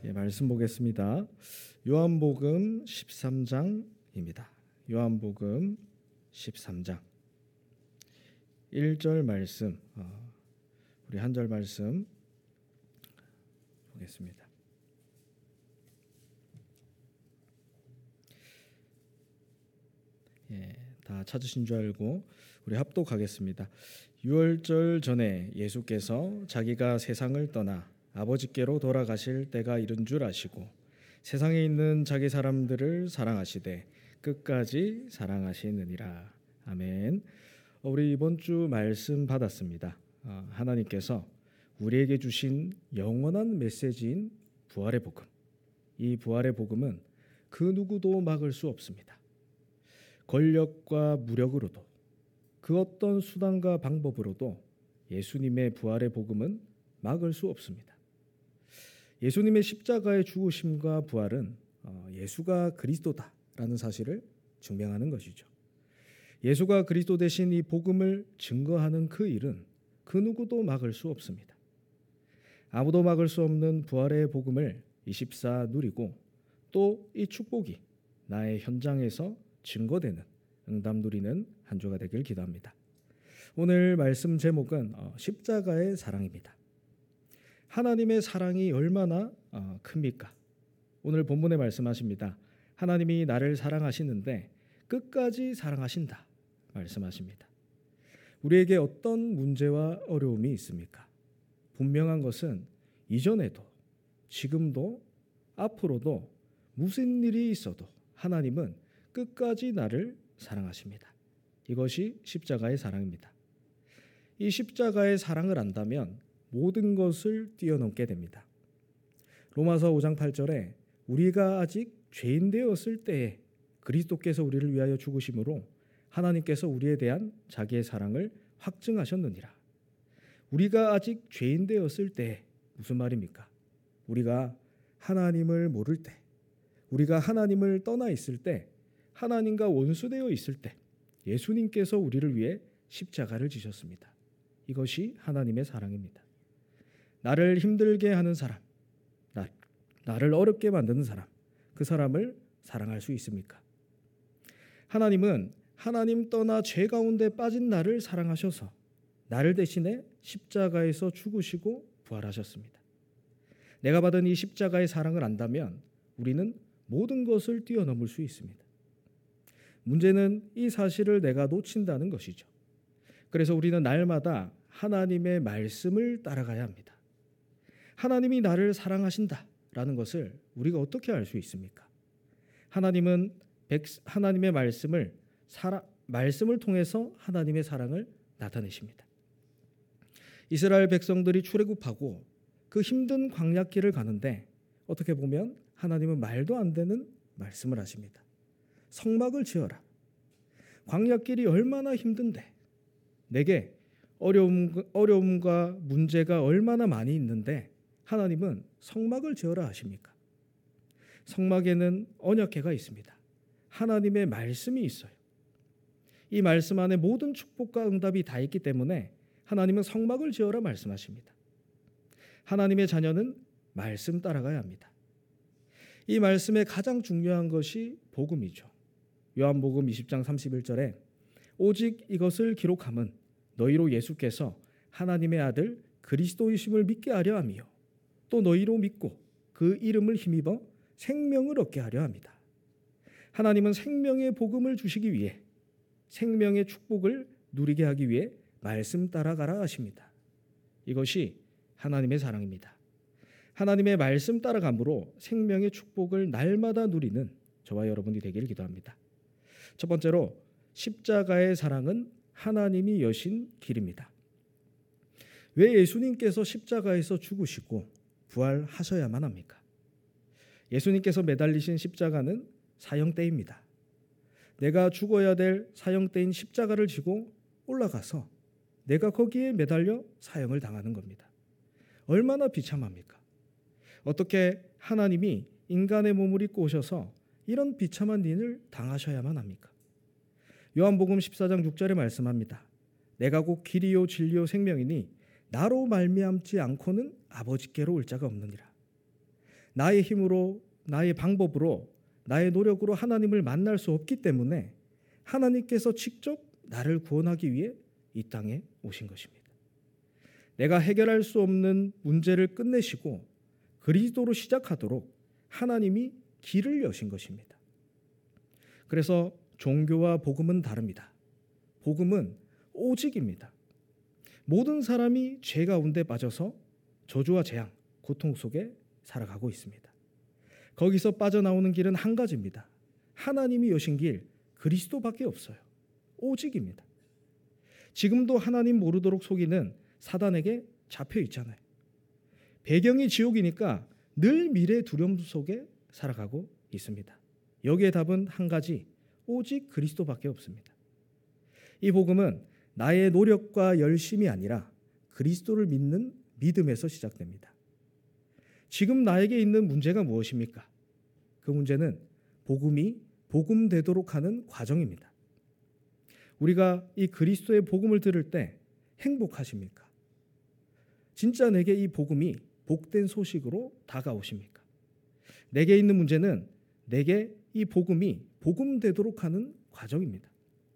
말씀 보겠습니다. 요한복음 13장입니다. 요한복음 13장 1절 말씀, 우리 한 절 말씀 보겠습니다. 다 찾으신 줄 알고 우리 합독하겠습니다. 유월절 전에 예수께서 자기가 세상을 떠나 아버지께로 돌아가실 때가 이른 줄 아시고 세상에 있는 자기 사람들을 사랑하시되 끝까지 사랑하시느니라. 아멘. 우리 이번 주 말씀 받았습니다. 하나님께서 우리에게 주신 영원한 메시지인 부활의 복음. 이 부활의 복음은 그 누구도 막을 수 없습니다. 권력과 무력으로도 그 어떤 수단과 방법으로도 예수님의 부활의 복음은 막을 수 없습니다. 예수님의 십자가의 죽으심과 부활은 예수가 그리스도다라는 사실을 증명하는 것이죠. 예수가 그리스도 되신 이 복음을 증거하는 그 일은 그 누구도 막을 수 없습니다. 아무도 막을 수 없는 부활의 복음을 24 누리고 또 이 축복이 나의 현장에서 증거되는 응답 누리는 한 주가 되길 기도합니다. 오늘 말씀 제목은 십자가의 사랑입니다. 하나님의 사랑이 얼마나 큽니까? 오늘 본문에 말씀하십니다. 하나님이 나를 사랑하시는데 끝까지 사랑하신다 말씀하십니다. 우리에게 어떤 문제와 어려움이 있습니까? 분명한 것은 이전에도 지금도 앞으로도 무슨 일이 있어도 하나님은 끝까지 나를 사랑하십니다. 이것이 십자가의 사랑입니다. 이 십자가의 사랑을 안다면 모든 것을 뛰어넘게 됩니다. 로마서 5장 8절에 우리가 아직 죄인 되었을 때에 그리스도께서 우리를 위하여 죽으심으로 하나님께서 우리에 대한 자기의 사랑을 확증하셨느니라. 우리가 아직 죄인 되었을 때에 무슨 말입니까? 우리가 하나님을 모를 때, 우리가 하나님을 떠나 있을 때, 하나님과 원수되어 있을 때 예수님께서 우리를 위해 십자가를 지셨습니다. 이것이 하나님의 사랑입니다. 나를 힘들게 하는 사람, 나를 어렵게 만드는 사람, 그 사람을 사랑할 수 있습니까? 하나님은 하나님 떠나 죄 가운데 빠진 나를 사랑하셔서 나를 대신해 십자가에서 죽으시고 부활하셨습니다. 내가 받은 이 십자가의 사랑을 안다면 우리는 모든 것을 뛰어넘을 수 있습니다. 문제는 이 사실을 내가 놓친다는 것이죠. 그래서 우리는 날마다 하나님의 말씀을 따라가야 합니다. 하나님이 나를 사랑하신다라는 것을 우리가 어떻게 알 수 있습니까? 하나님은 하나님의 말씀을 통해서 하나님의 사랑을 나타내십니다. 이스라엘 백성들이 출애굽하고 그 힘든 광야길을 가는데 어떻게 보면 하나님은 말도 안 되는 말씀을 하십니다. 성막을 지어라. 광야길이 얼마나 힘든데 내게 어려움과 문제가 얼마나 많이 있는데 하나님은 성막을 지어라 하십니까? 성막에는 언약궤가 있습니다. 하나님의 말씀이 있어요. 이 말씀 안에 모든 축복과 응답이 다 있기 때문에 하나님은 성막을 지어라 말씀하십니다. 하나님의 자녀는 말씀 따라가야 합니다. 이 말씀의 가장 중요한 것이 복음이죠. 요한복음 20장 31절에 오직 이것을 기록함은 너희로 예수께서 하나님의 아들 그리스도이심을 믿게 하려 함이요 또 너희로 믿고 그 이름을 힘입어 생명을 얻게 하려 합니다. 하나님은 생명의 복음을 주시기 위해 생명의 축복을 누리게 하기 위해 말씀 따라가라 하십니다. 이것이 하나님의 사랑입니다. 하나님의 말씀 따라감으로 생명의 축복을 날마다 누리는 저와 여러분이 되기를 기도합니다. 첫 번째로 십자가의 사랑은 하나님이 여신 길입니다. 왜 예수님께서 십자가에서 죽으시고 부활하셔야만 합니까? 예수님께서 매달리신 십자가는 사형대입니다. 내가 죽어야 될 사형대인 십자가를 지고 올라가서 내가 거기에 매달려 사형을 당하는 겁니다. 얼마나 비참합니까? 어떻게 하나님이 인간의 몸을 입고 오셔서 이런 비참한 일을 당하셔야만 합니까? 요한복음 14장 6절에 말씀합니다. 내가 곧 길이요 진리요 생명이니 나로 말미암지 않고는 아버지께로 올 자가 없느니라. 나의 힘으로, 나의 방법으로, 나의 노력으로 하나님을 만날 수 없기 때문에 하나님께서 직접 나를 구원하기 위해 이 땅에 오신 것입니다. 내가 해결할 수 없는 문제를 끝내시고 그리스도로 시작하도록 하나님이 길을 여신 것입니다. 그래서 종교와 복음은 다릅니다. 복음은 오직입니다. 모든 사람이 죄 가운데 빠져서 저주와 재앙, 고통 속에 살아가고 있습니다. 거기서 빠져나오는 길은 한 가지입니다. 하나님이 여신 길, 그리스도밖에 없어요. 오직입니다. 지금도 하나님 모르도록 속이는 사단에게 잡혀 있잖아요. 배경이 지옥이니까 늘 미래 두려움 속에 살아가고 있습니다. 여기에 답은 한 가지, 오직 그리스도밖에 없습니다. 이 복음은 나의 노력과 열심이 아니라 그리스도를 믿는 믿음에서 시작됩니다. 지금 나에게 있는 문제가 무엇입니까? 그 문제는 복음이 복음되도록 하는 과정입니다. 우리가 이 그리스도의 복음을 들을 때 행복하십니까? 진짜 내게 이 복음이 복된 소식으로 다가오십니까? 내게 있는 문제는 내게 이 복음이 복음되도록 하는 과정입니다.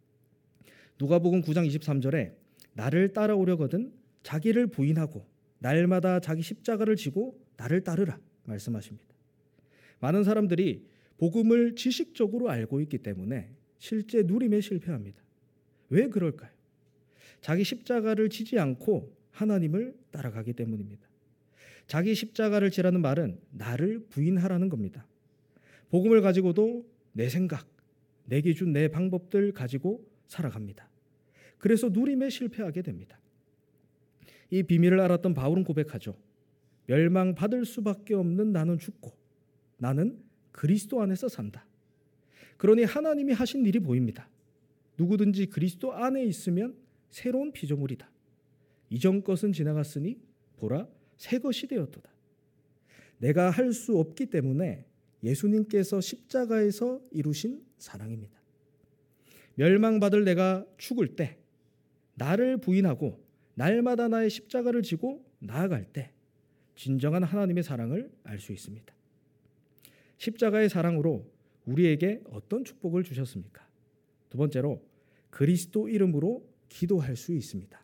누가복음 9장 23절에 나를 따라오려거든 자기를 부인하고 날마다 자기 십자가를 지고 나를 따르라 말씀하십니다. 많은 사람들이 복음을 지식적으로 알고 있기 때문에 실제 누림에 실패합니다. 왜 그럴까요? 자기 십자가를 지지 않고 하나님을 따라가기 때문입니다. 자기 십자가를 지라는 말은 나를 부인하라는 겁니다. 복음을 가지고도 내 생각, 내 기준, 내 방법들 가지고 살아갑니다. 그래서 누림에 실패하게 됩니다. 이 비밀을 알았던 바울은 고백하죠. 멸망받을 수밖에 없는 나는 죽고 나는 그리스도 안에서 산다. 그러니 하나님이 하신 일이 보입니다. 누구든지 그리스도 안에 있으면 새로운 피조물이다. 이전 것은 지나갔으니 보라 새 것이 되었도다. 내가 할 수 없기 때문에 예수님께서 십자가에서 이루신 사랑입니다. 멸망받을 내가 죽을 때 나를 부인하고 날마다 나의 십자가를 지고 나아갈 때 진정한 하나님의 사랑을 알 수 있습니다. 십자가의 사랑으로 우리에게 어떤 축복을 주셨습니까? 두 번째로 그리스도 이름으로 기도할 수 있습니다.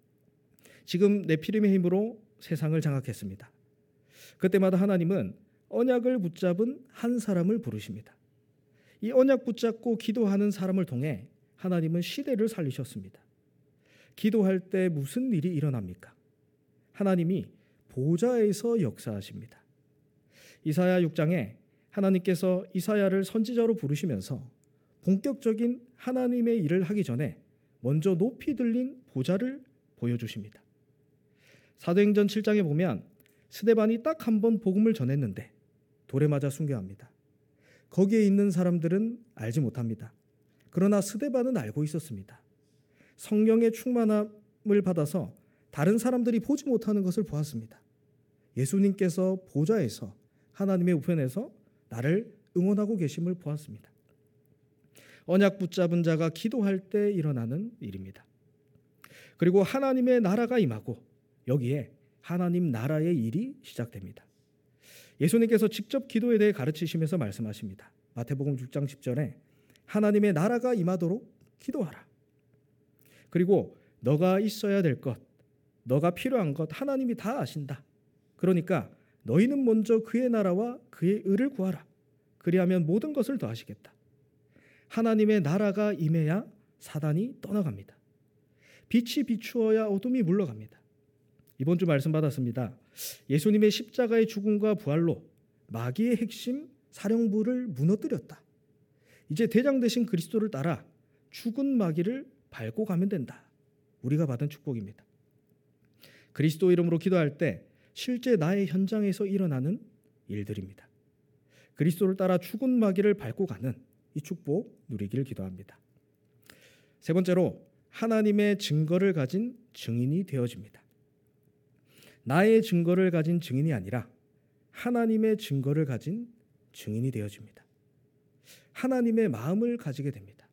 지금 네피림의 힘으로 세상을 장악했습니다. 그때마다 하나님은 언약을 붙잡은 한 사람을 부르십니다. 이 언약 붙잡고 기도하는 사람을 통해 하나님은 시대를 살리셨습니다. 기도할 때 무슨 일이 일어납니까? 하나님이 보좌에서 역사하십니다. 이사야 6장에 하나님께서 이사야를 선지자로 부르시면서 본격적인 하나님의 일을 하기 전에 먼저 높이 들린 보좌를 보여주십니다. 사도행전 7장에 보면 스데반이 딱 한 번 복음을 전했는데 돌에 맞아 순교합니다. 거기에 있는 사람들은 알지 못합니다. 그러나 스데반은 알고 있었습니다. 성령의 충만함을 받아서 다른 사람들이 보지 못하는 것을 보았습니다. 예수님께서 보좌에서 하나님의 우편에서 나를 응원하고 계심을 보았습니다. 언약 붙잡은 자가 기도할 때 일어나는 일입니다. 그리고 하나님의 나라가 임하고 여기에 하나님 나라의 일이 시작됩니다. 예수님께서 직접 기도에 대해 가르치시면서 말씀하십니다. 마태복음 6장 10절에 하나님의 나라가 임하도록 기도하라. 그리고 너가 있어야 될 것, 너가 필요한 것 하나님이 다 아신다. 그러니까 너희는 먼저 그의 나라와 그의 의를 구하라. 그리하면 모든 것을 더하시겠다. 하나님의 나라가 임해야 사단이 떠나갑니다. 빛이 비추어야 어둠이 물러갑니다. 이번 주 말씀 받았습니다. 예수님의 십자가의 죽음과 부활로 마귀의 핵심 사령부를 무너뜨렸다. 이제 대장 되신 그리스도를 따라 죽은 마귀를 밟고 가면 된다. 우리가 받은 축복입니다. 그리스도 이름으로 기도할 때 실제 나의 현장에서 일어나는 일들입니다. 그리스도를 따라 죽은 마귀를 밟고 가는 이 축복 누리기를 기도합니다. 세 번째로 하나님의 증거를 가진 증인이 되어집니다. 나의 증거를 가진 증인이 아니라 하나님의 증거를 가진 증인이 되어집니다. 하나님의 마음을 가지게 됩니다.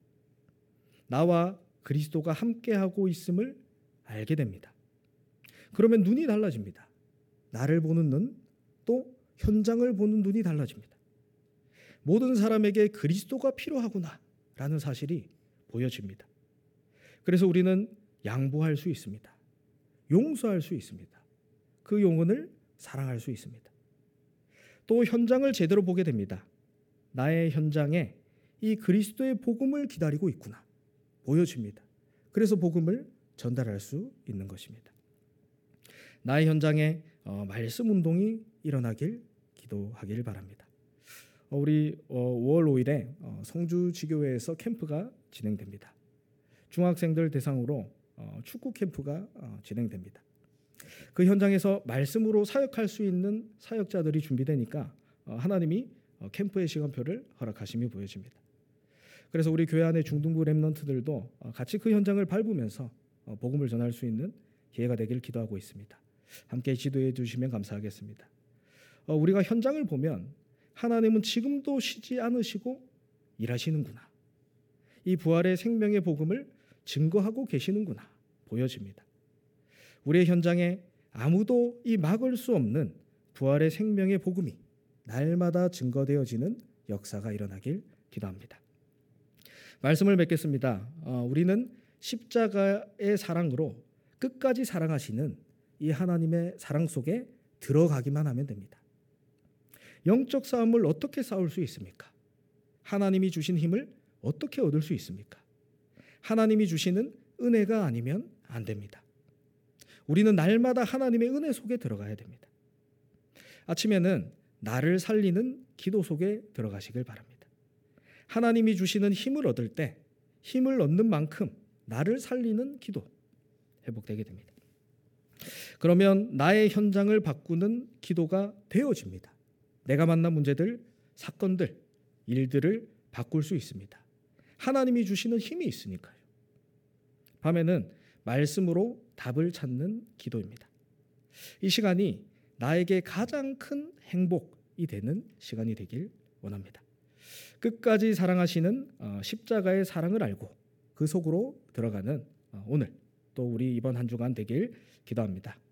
나와 그리스도가 함께하고 있음을 알게 됩니다. 그러면 눈이 달라집니다. 나를 보는 눈, 또 현장을 보는 눈이 달라집니다. 모든 사람에게 그리스도가 필요하구나라는 사실이 보여집니다. 그래서 우리는 양보할 수 있습니다. 용서할 수 있습니다. 그 영혼을 사랑할 수 있습니다. 또 현장을 제대로 보게 됩니다. 나의 현장에 이 그리스도의 복음을 기다리고 있구나 보여집니다. 그래서 복음을 전달할 수 있는 것입니다. 나의 현장에 말씀 운동이 일어나길 기도하길 바랍니다. 우리 5월 5일에 성주지교회에서 캠프가 진행됩니다. 중학생들 대상으로 축구 캠프가 진행됩니다. 그 현장에서 말씀으로 사역할 수 있는 사역자들이 준비되니까 하나님이 캠프의 시간표를 허락하심이 보여집니다. 그래서 우리 교회 안의 중등부 렘넌트들도 같이 그 현장을 밟으면서 복음을 전할 수 있는 기회가 되길 기도하고 있습니다. 함께 지도해 주시면 감사하겠습니다. 우리가 현장을 보면 하나님은 지금도 쉬지 않으시고 일하시는구나. 이 부활의 생명의 복음을 증거하고 계시는구나 보여집니다. 우리의 현장에 아무도 이 막을 수 없는 부활의 생명의 복음이 날마다 증거되어지는 역사가 일어나길 기도합니다. 말씀을 맺겠습니다. 우리는 십자가의 사랑으로 끝까지 사랑하시는 이 하나님의 사랑 속에 들어가기만 하면 됩니다. 영적 싸움을 어떻게 싸울 수 있습니까? 하나님이 주신 힘을 어떻게 얻을 수 있습니까? 하나님이 주시는 은혜가 아니면 안 됩니다. 우리는 날마다 하나님의 은혜 속에 들어가야 됩니다. 아침에는 나를 살리는 기도 속에 들어가시길 바랍니다. 하나님이 주시는 힘을 얻을 때 힘을 얻는 만큼 나를 살리는 기도 회복되게 됩니다. 그러면 나의 현장을 바꾸는 기도가 되어집니다. 내가 만난 문제들, 사건들, 일들을 바꿀 수 있습니다. 하나님이 주시는 힘이 있으니까요. 밤에는 말씀으로 답을 찾는 기도입니다. 이 시간이 나에게 가장 큰 행복이 되는 시간이 되길 원합니다. 끝까지 사랑하시는 십자가의 사랑을 알고 그 속으로 들어가는 오늘 또 우리 이번 한 주간 되길 기도합니다.